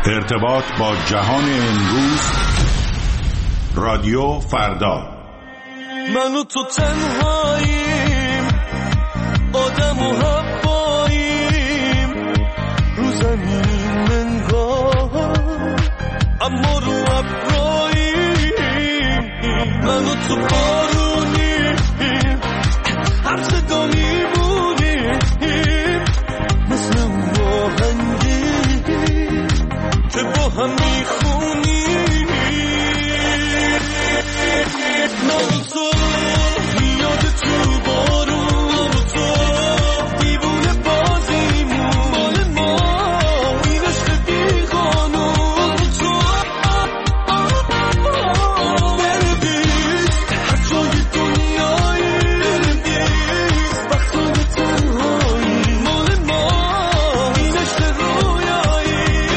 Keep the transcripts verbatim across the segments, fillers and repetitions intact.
ارتباط با جهان امروز، رادیو فردا. من و تو تنهاییم، آدم و حواییم، رو زمین منگاه اما رو ابراییم. من و تو بارونیم، هر صدا میمونیم، مثل اون آهنگی که با هم میخونیم. من و تو یاد تو بارون و تو دیوونه بازیمون، مال ما این عشق بی قانون. تو بردیست هر جای دنیایی، بردیست وقتای تنهایی، مال ما این عشق رویایی.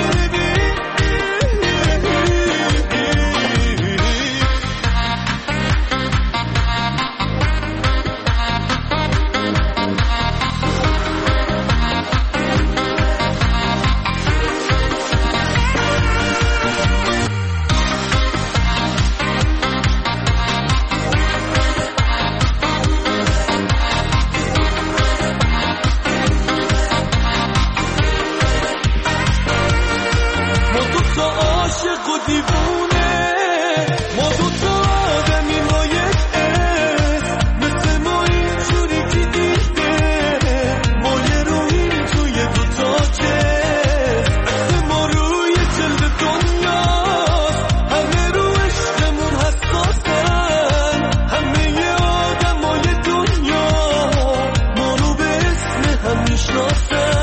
ما دو تا عاشق و دیوونه، ما دو تا آدمیم با یک اسم، مثل ما اینجوری که دیده ما یه روحیم توی دو تا جسم. عکس ما روی جلد دنیاست، همه رو عشقمون حساسن، همه ی آدمای دنیا ما رو به اسم هم میشناسن.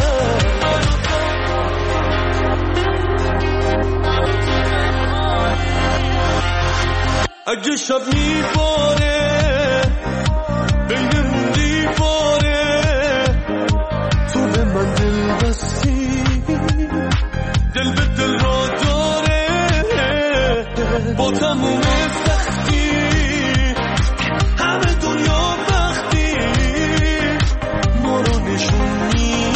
اگه شب میباره بینمون دیواره، تو به من دل بستی، دل به دل را داره، با تموم سختی همه دنیا بختی ما رو نشون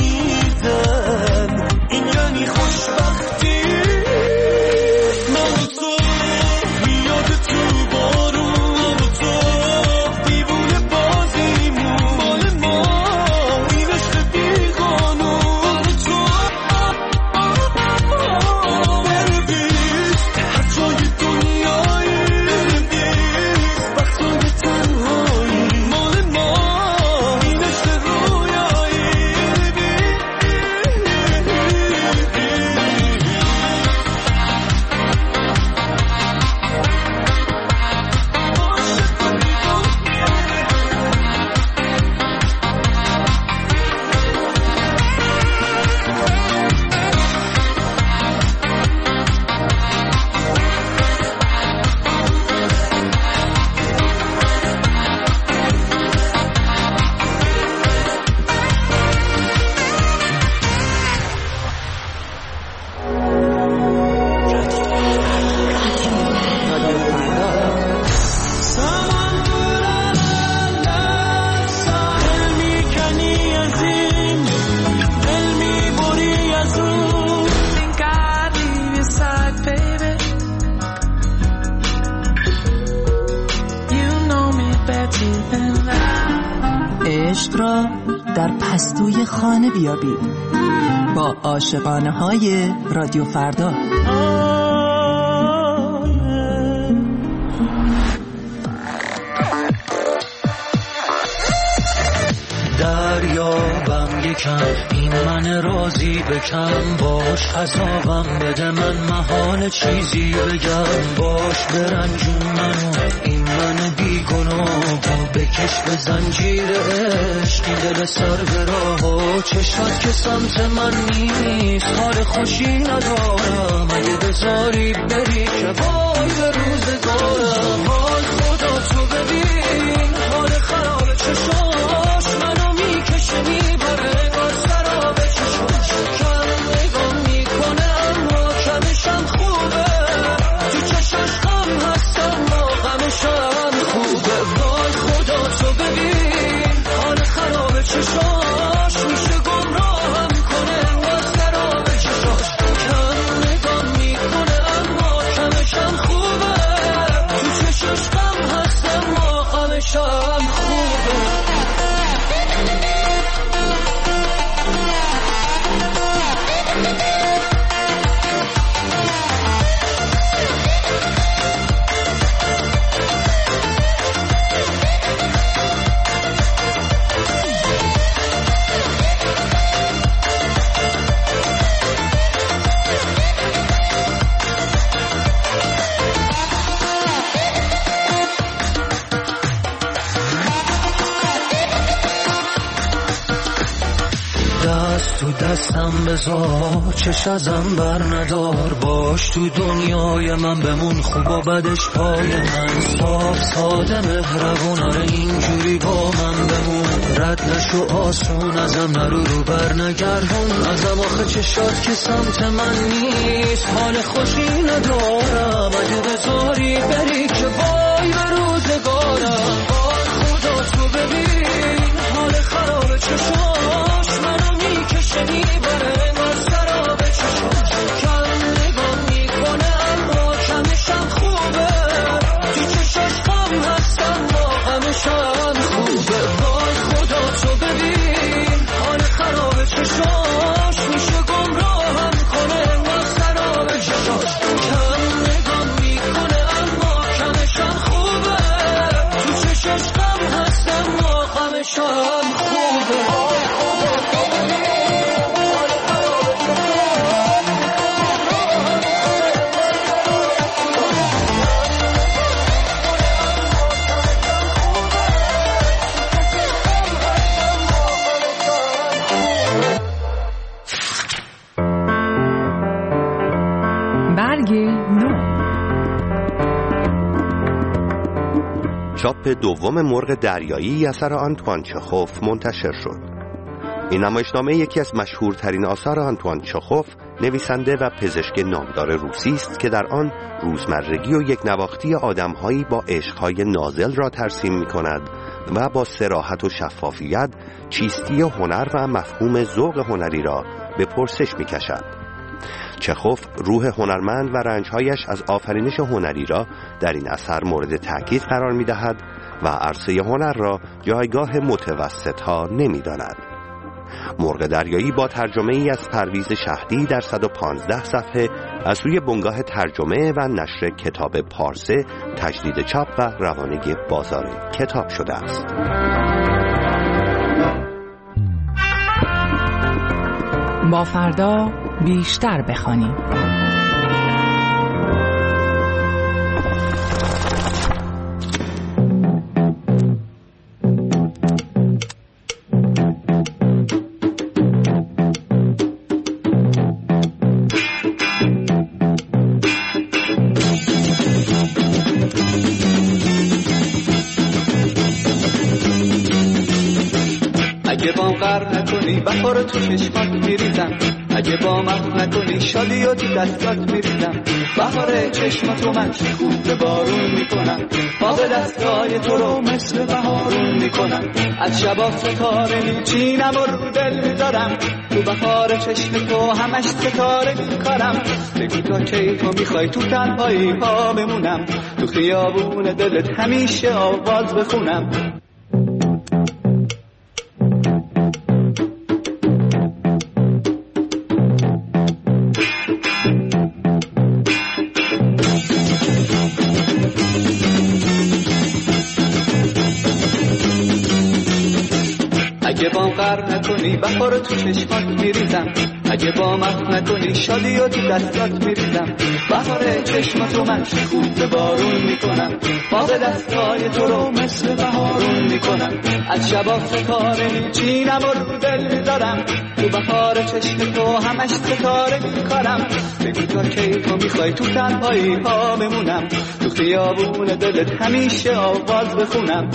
میدن، این یعنی خوشبختی. من و تو یاد تو بارون و تو دیوونه بازیمون، مال ما این عشق بی قانون. تو بردیست هر جای دنیایی، بردیست وقتای تنهایی، مال ما این عشق رویایی. عشق را در پستوی خانه بیابید با عاشقانه های رادیو فردا. دریابم یکم این من راضی بکن، باش عذابم بده من محال چیزی بگم، باش برنجون منو این من بیگناهو بکش به زنجیر عشقی، دل سر به راهو چشمت که سمت من نیست، حال خوشی ندارم اگه بذاری بری که وای به روزگارم. وای خدا تو ببین حال خراب چشاش منو میکشه میبره، با سراب چشاش کم نگام میکنه اما کمشم خوبه، تو چشاش غم هستم ما غمشم خوبه. وای خدا تو ببین حال خراب چشاش میشه گمراهم کنه، با سراب چشاش کم هستم بذار چش ازم بر ندار باش تو دنیای من بمون خوب و بدش پای من صاف ساده مهربون آره اینجوری با من بمون رد نشو آسون ازم نرو رو بر نگردون ازم آخه چشات که سمت من نیست حال خوشی ندارم اگه بذاری بری که وای به روزگارم وای خدا تو ببین حال خراب چشاش منو میکشه میبره من سراب چشاش کم نگاه میکنه اما کمشم خوبه تو چشاش غم هستم ما غمشم خوبه وای خدا تو ببین حال خراب چشاش میشه گمراهم کنه من سراب چشاش کم نگاه میکنه اما کمشم خوبه تو چشاش غم هستم ما غمشم خوبه چاپ دوم مرغ دریایی اثر آنتوان چخوف منتشر شد. این نمایشنامه یکی از مشهورترین آثار آنتوان چخوف، نویسنده و پزشک نامدار روسی است که در آن روزمرگی و یک نواختی آدم‌هایی با عشق‌های نازل را ترسیم می‌کند و با صراحت و شفافیت چیستی هنر و مفهوم ذوق هنری را به پرسش می‌کشد. چخوف روح هنرمند و رنجهایش از آفرینش هنری را در این اثر مورد تأکید قرار می دهد و عرصه هنر را جایگاه متوسط ها نمی داند. مرغ دریایی با ترجمه ای از پرویز شهدی در صد و پانزده صفحه از سوی بنگاه ترجمه و نشر کتاب پارسه تجدید چاپ و روانه بازار کتاب شده است. با فردا بیشتر بخوانیم. اگه با غرق نکنی بخار تو چشمات میریزم اگه با مخ نکنی شادی و تو دستات میریزم بهار چشماتو من خوب به بارون میکنم باغ دستای تو رو مثل بهارون میکنم از شبا ستاره میچینم و رو دل میذارم تو بهار چشم تو همش ستاره میکارم بگو تا کی تو میخوای تو تنهایی ها بمونم تو خیابون دلت همیشه آواز بخونم اگه با غرق نکنی بخار تو چشمات میریزم اگه با مخ نکنی شادی و تو دستات میریزم بهار چشماتو من خوب به بارون میکنم باغ دستای تو رو مثل بهارون میکنم از شبا ستاره میچینم و رو دل میذارم تو بهار چشم تو همش ستاره میکارم بگو تا کی تو میخوای تو تنهایی ها بمونم تو خیابون دلت همیشه آواز بخونم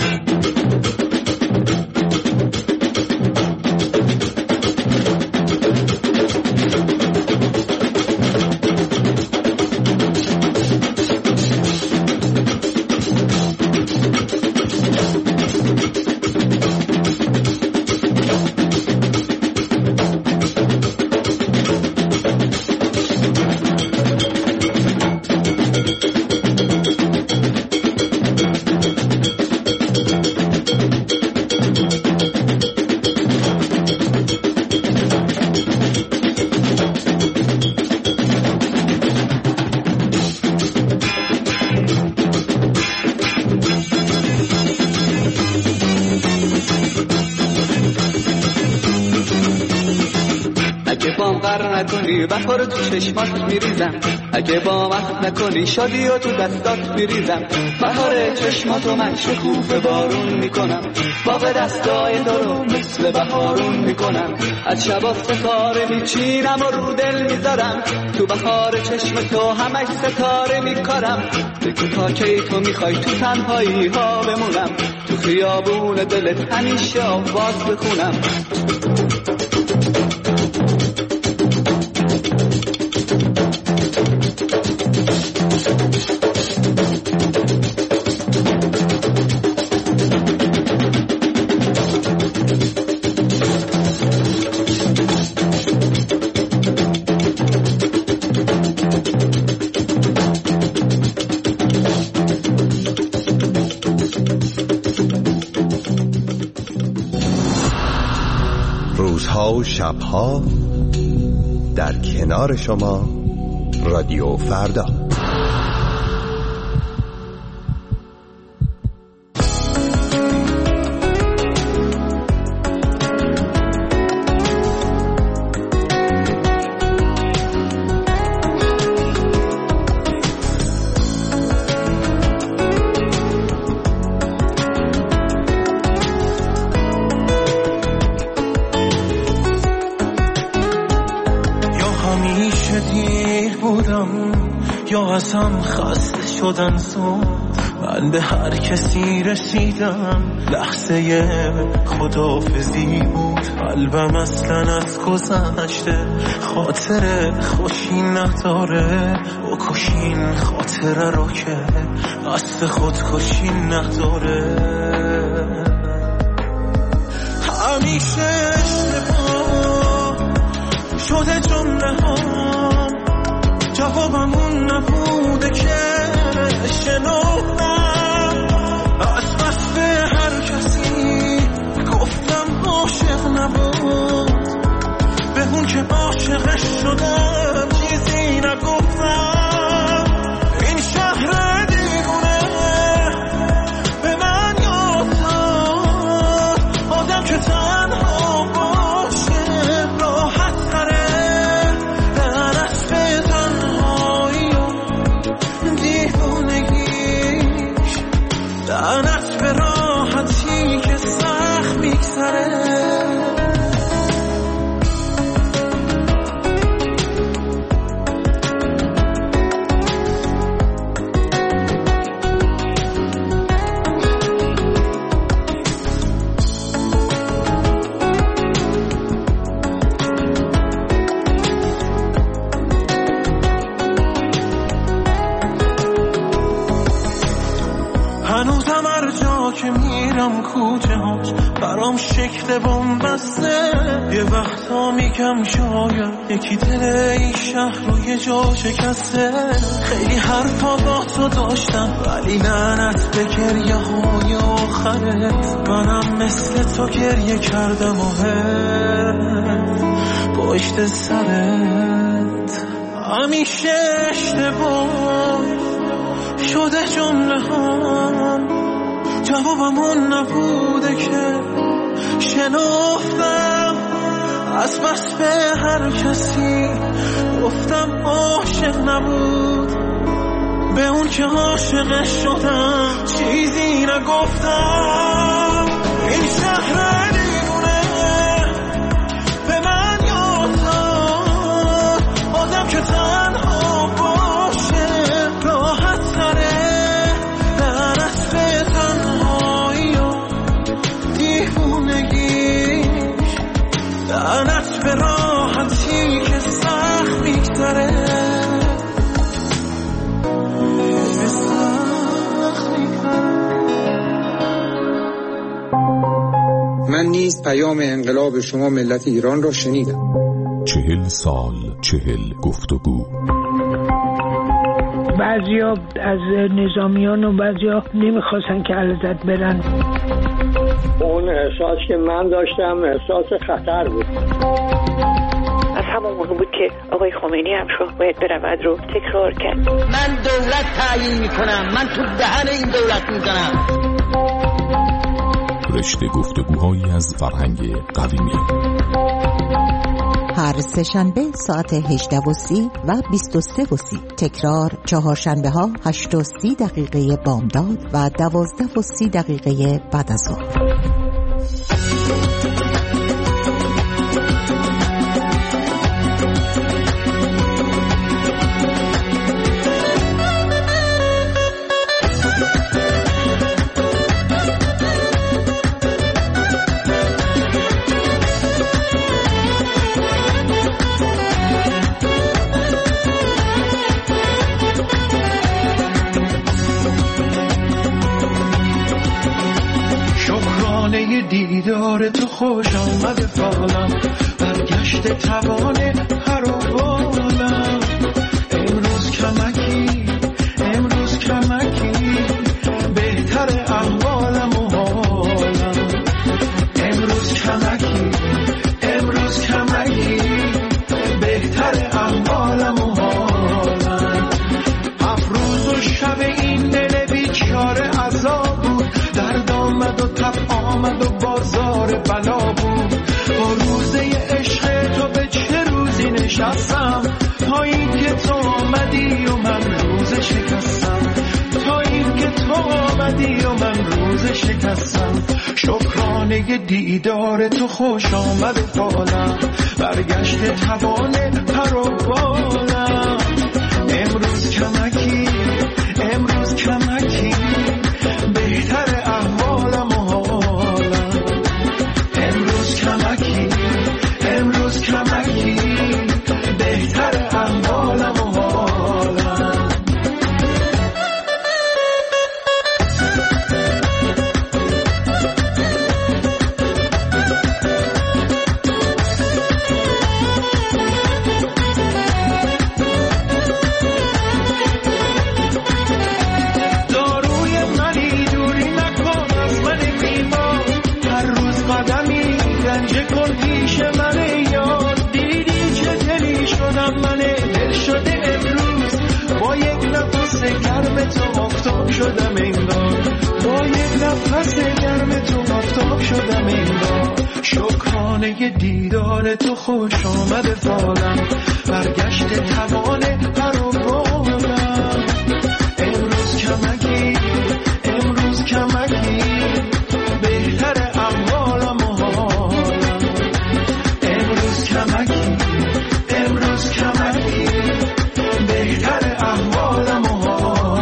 قهر نکنی بهار تو چشمات میریزم، اگه با من نکنی شادی و تو دستات میریزم. بهار چشماتو من شکوفه بارون میکنم، باغ دستای تو رو مثل بهارون میکنم. از شبا ستاره میچینم و رو دل میذارم، تو بهار چشم تو همش ستاره میکارم. بگو تا کی تو میخوای تو تنهایی ها بمونم، تو خیابون دلت همیشه آواز بخونم. روزها و شبها در کنار شما رادیو فردا. یا ازم خسته شدن زود، من به هر کسی رسیدم لحظه خداحافظی بود. قلبم اصلا از گذشته خاطر خوشی نداره، بکشین خاطره رو که قصد خودکشی نداره. همیشه اشتباه شده جمله ها، جوابمون نبوده که شنفتم از بس به هر کسی گفتم عاشق نبود، به اون که عاشقش شدم چیزی نگفتم. این شهر دیوونه به من یاد داد، آدم که تنها باشه راحت تره. لعنت به راحتی که سخت میگذره. هنوزم هر جا که میرم کوچه هاش برام شکل بنبسته. یه وقتا میگم شاید یکی دل این شهر رو یه جا شکسته. خیلی حرفا با تو داشتم ولی لعنت به گریه های آخرت، منم مثل تو گریه کردم و هست پشت سرت. همیشه اشتباه شده جمله هم، جوابمون نبوده که شنفتم از بس به هر کسی گفتم عاشق نبود، به اون که عاشقش شدم چیزی نگفتم. این شهر دیوونه به من یاد داد، آدم که تنها باشه راحت تره. لعنت به تنهایی و دیوونگیش، لعنت به راحتی که سخت میگذره. من نیز پیام انقلاب شما ملت ایران را شنیدم. چهل سال چهل گفتگو. بعضیا از نظامیان و بعضیا نمیخواستن که علازت برن. اون احساس که من داشتم احساس خطر بود. از همون موقع بود که آقای خمینی هم شد باید برود رو تکرار کرد. من دولت تعیین میکنم، من تو دهن این دولت میزنم. رشته گفتگوهایی از فرهنگ قویمی. هر سه شنبه ساعت هجده و سی و بیست و سه و سی. تکرار چهارشنبه ها هشت و سی دقیقه بامداد و دوازده و سی دقیقه بعد از ظهر. دیدار تو خوش آمد فالم، برگشت توان پر و بالم. امروز کمکی امروز کمکی بهتر احوالم و حالم. امروز کمکی امروز کمکی بهتر احوالم و حالم. افروز و شب این دل بیچاره عذاب بود، درد آمد و تب آمد و بازار بلا بود. با روزه عشق تو به چه روزی نشستم، تا این که تو آمدی و من روز شکستم. تا این که تو آمدی و من روز شکستم. شکرانه دیدار تو خوش آمد فالم، برگشت توان پر و بالم. امروز کمکی امروز کمکی بهتر احوالم و حالم. امروز کمکی امروز کمکی بهتر احوالم و حالم. تو آفتاب شدم انگار، با یک نفس گرم تو آفتاب شدم انگار. شکرانه دیدار تو خوش آمد فالم، برگشت توان پر و بالم. امروز کمکی امروز کمکی بهتر احوالم و حالم. امروز کمکی امروز کمکی بهتر احوالم و حالم.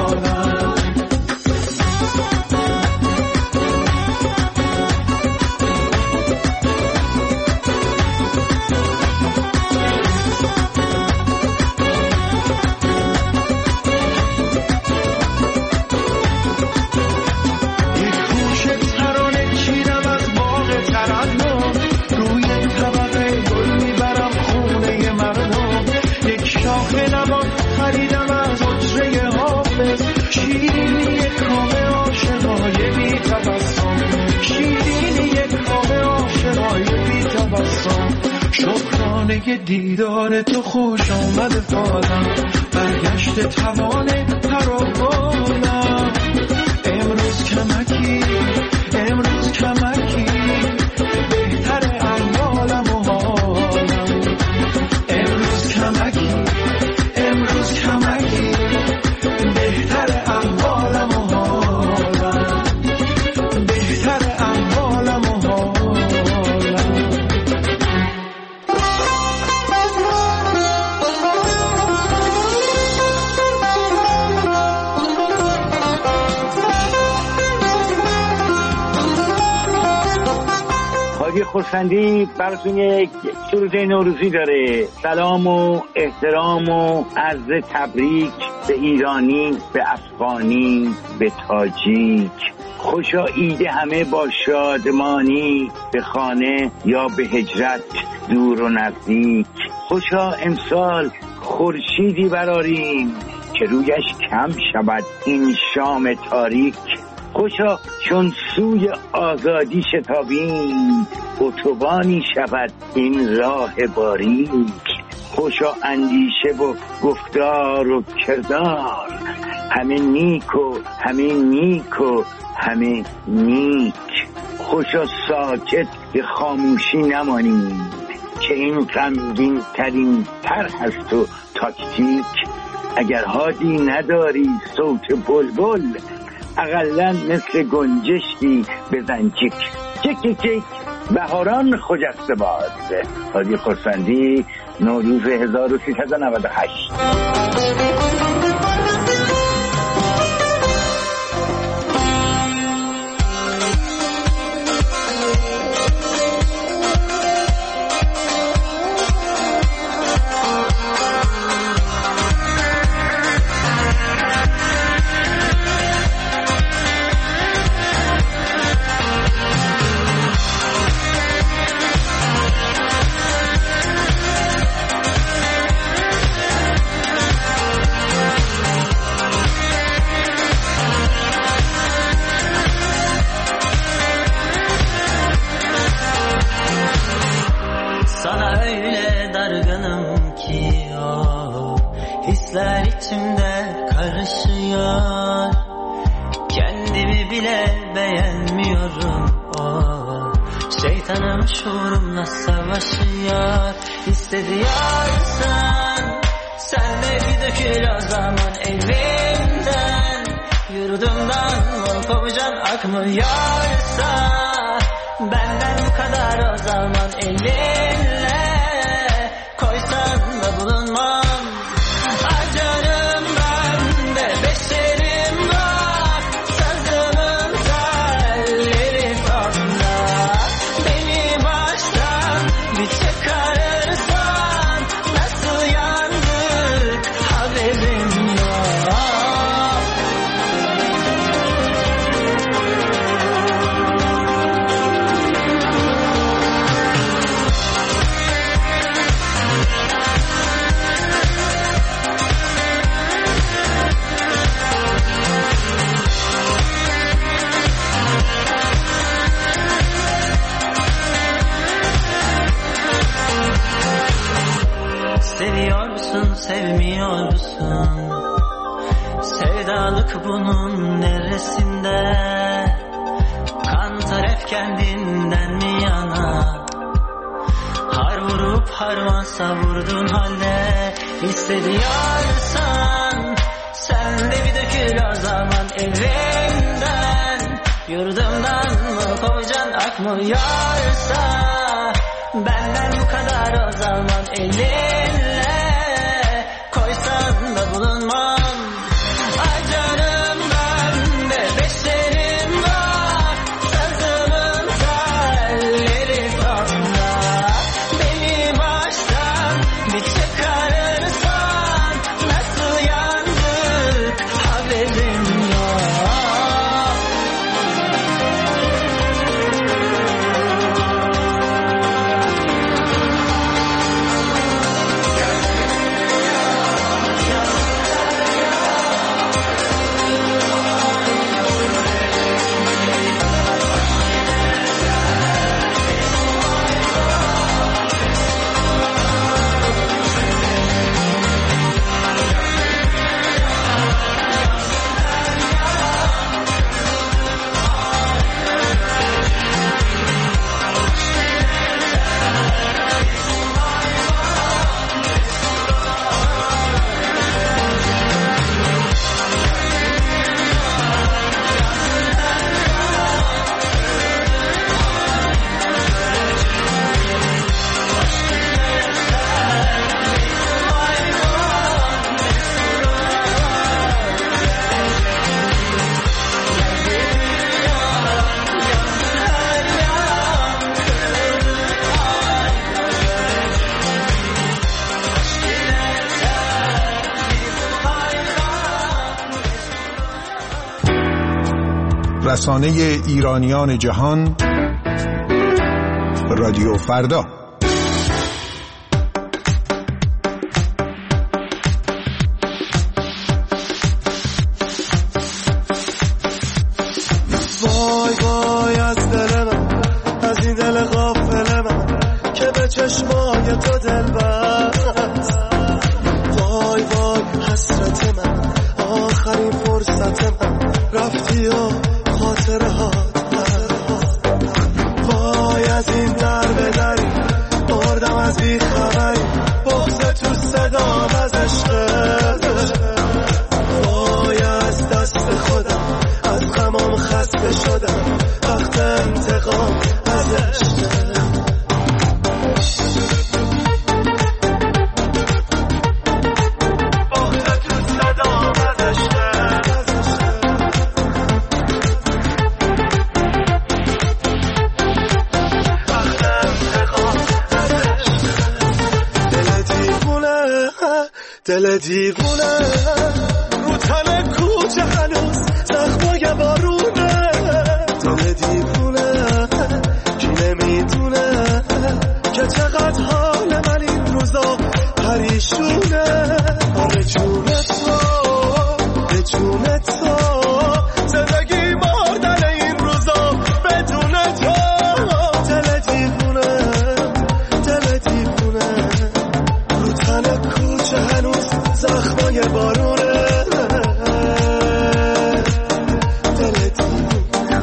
شکرانه دیدار تو خوش آمد فالم، برگشت توان پر و بالم. امروز کمکی امروز کمکی بهتر احوالم و حالم. امروز کمکی امروز کمکی بهتر احوالم و حالم. بهتر احوالم و حالم. حاجی خورسندی براتون یک سروده نوروزی داره. سلام و احترام و عرض تبریک به ایرانی، به افغانی، به تاجیک. خوشا عید همه با شادمانی، به خانه یا به هجرت دور و نزدیک. خوشا امسال خورشیدی براریم که رویش کم شود این شام تاریک. خوشا چون سوی آزادی شتابیم، اتوبانی شود این راه باریک. خوشا اندیشه و گفتار و کردار، همه نیک و همه نیک و همه نیک. خوشا ساکت به خاموشی نمانیم، که این غمگین ترین تر هست و تاکتیک. اگر هادی نداری صوت بلبل، اقلا مثل گنجشکی بزن چیک چیک چیک چیک. بهاران خجسته باد. هادی خرسندی، نوروز هزار و سیصد و نود و هشت. Hisler içimde karışıyor, kendimi bile beğenmiyorum. Oh, şeytanım şuurumla savaşıyor. Hissediyorsan sen de bir dökül o zaman evimden. Yurdumdan mı kovacan akmıyorsa, benden bu kadar o zaman elinle koysan da bulunmam. Sevmiyorsun, sevdalık bunun neresinde? Kantar hep kendinden mi yana? Har vurup harman savurdun halde. Hissediyorsan sen de bir dökül o zaman evimden. Yurdumdan mı kovacan akmıyorsa, benden bu kadar o zaman elinle koysan da bulunmam. Ay canım ben de beşerim var, sazımın telleri sonda. Beni baştan bir çıkarırsan, nasıl yandık haberim yok. رسانه ایرانیان جهان، رادیو فردا. وای وای از دل من، از این دل غافل من که به چشمای تو دل بست. وای وای حسرت من، آخرین فرصت من، رفتی و خاطرهات. وای از این در به دری بردم از از عشقت، وای از دست خودم از غمام خسته شدم، وقت انتقام از عشقت. دل دیوونه رو تن کوچه هنوز زخمای بارونه، دل دیوونه کی نمیدونه که چقدر حال من این روزا پریشونه. آره جون تو به جون تو زندگی مردن این روزا بدون تو. دل دیوونه دل دیوونه رو تن کوچه هنوز زخمای بارونه، دل دیوونه.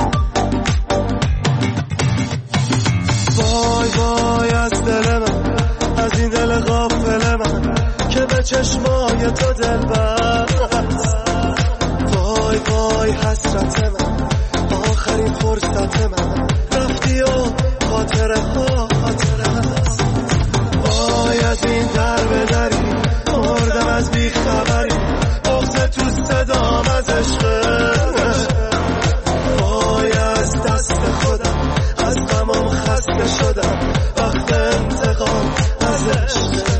وای وای از دل من، از این دل غافل من که به چشمای تو دل بست. وای وای حسرت من، آخرین فرصت من رفتی و خاطره ها خاطره هست. وای از این در به دری مردم از بیخبری، بغض تو صدام از عشقت. وای از دست خودم از غمام خسته شدم، وقت انتقام از عشقت.